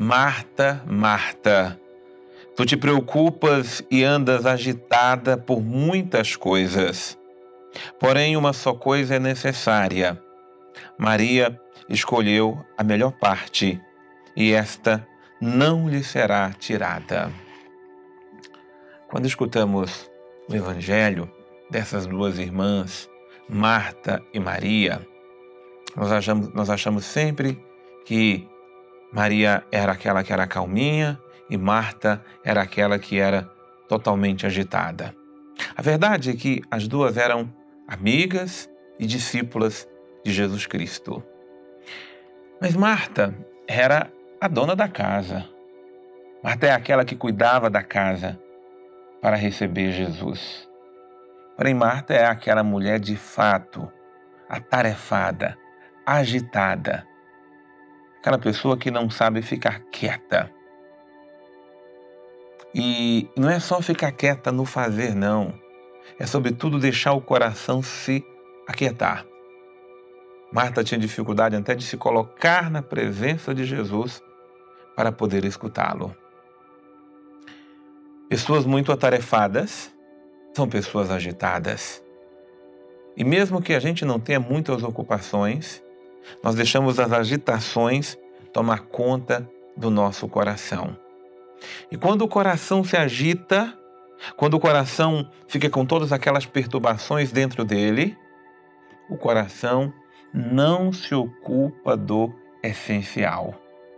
Marta, Marta, tu te preocupas e andas agitada por muitas coisas. Porém, uma só coisa é necessária. Maria escolheu a melhor parte, e esta não lhe será tirada. Quando escutamos o Evangelho dessas duas irmãs, Marta e Maria, nós achamos sempre que Maria era aquela que era calminha e Marta era aquela que era totalmente agitada. A verdade é que as duas eram amigas e discípulas de Jesus Cristo. Mas Marta era a dona da casa. Marta é aquela que cuidava da casa para receber Jesus. Porém, Marta é aquela mulher de fato, atarefada, agitada. Aquela pessoa que não sabe ficar quieta. E não é só ficar quieta no fazer, não. É sobretudo deixar o coração se aquietar. Marta tinha dificuldade até de se colocar na presença de Jesus para poder escutá-lo. Pessoas muito atarefadas são pessoas agitadas. E mesmo que a gente não tenha muitas ocupações, nós deixamos as agitações tomar conta do nosso coração. E quando o coração se agita, quando o coração fica com todas aquelas perturbações dentro dele, o coração não se ocupa do essencial.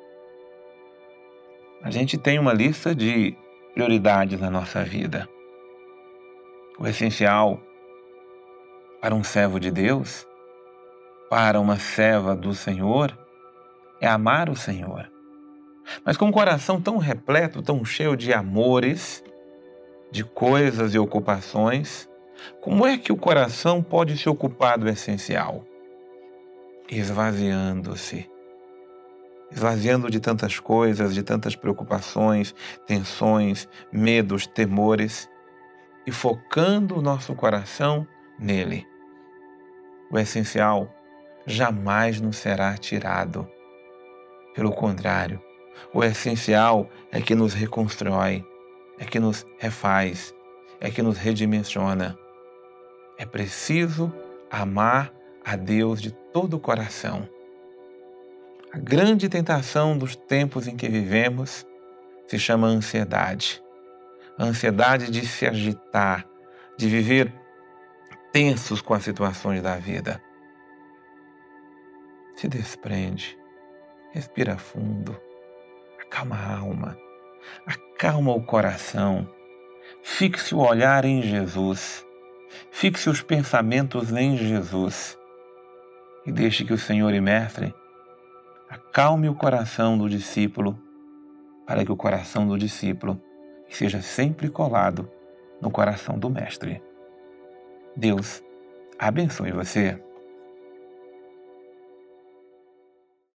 A gente tem uma lista de prioridades na nossa vida. O essencial para um servo de Deus, para uma serva do Senhor, é amar o Senhor. Mas com um coração tão repleto, tão cheio de amores, de coisas e ocupações, como é que o coração pode se ocupar do essencial? Esvaziando-se. Esvaziando de tantas coisas, de tantas preocupações, tensões, medos, temores, e focando o nosso coração nele. O essencial jamais nos será tirado. Pelo contrário, o essencial é que nos reconstrói, é que nos refaz, é que nos redimensiona. É preciso amar a Deus de todo o coração. A grande tentação dos tempos em que vivemos se chama ansiedade. A ansiedade de se agitar, de viver tensos com as situações da vida. Se desprende, respira fundo, acalma a alma, acalma o coração, fixe o olhar em Jesus, fixe os pensamentos em Jesus e deixe que o Senhor e Mestre acalme o coração do discípulo para que o coração do discípulo seja sempre colado no coração do Mestre. Deus abençoe você.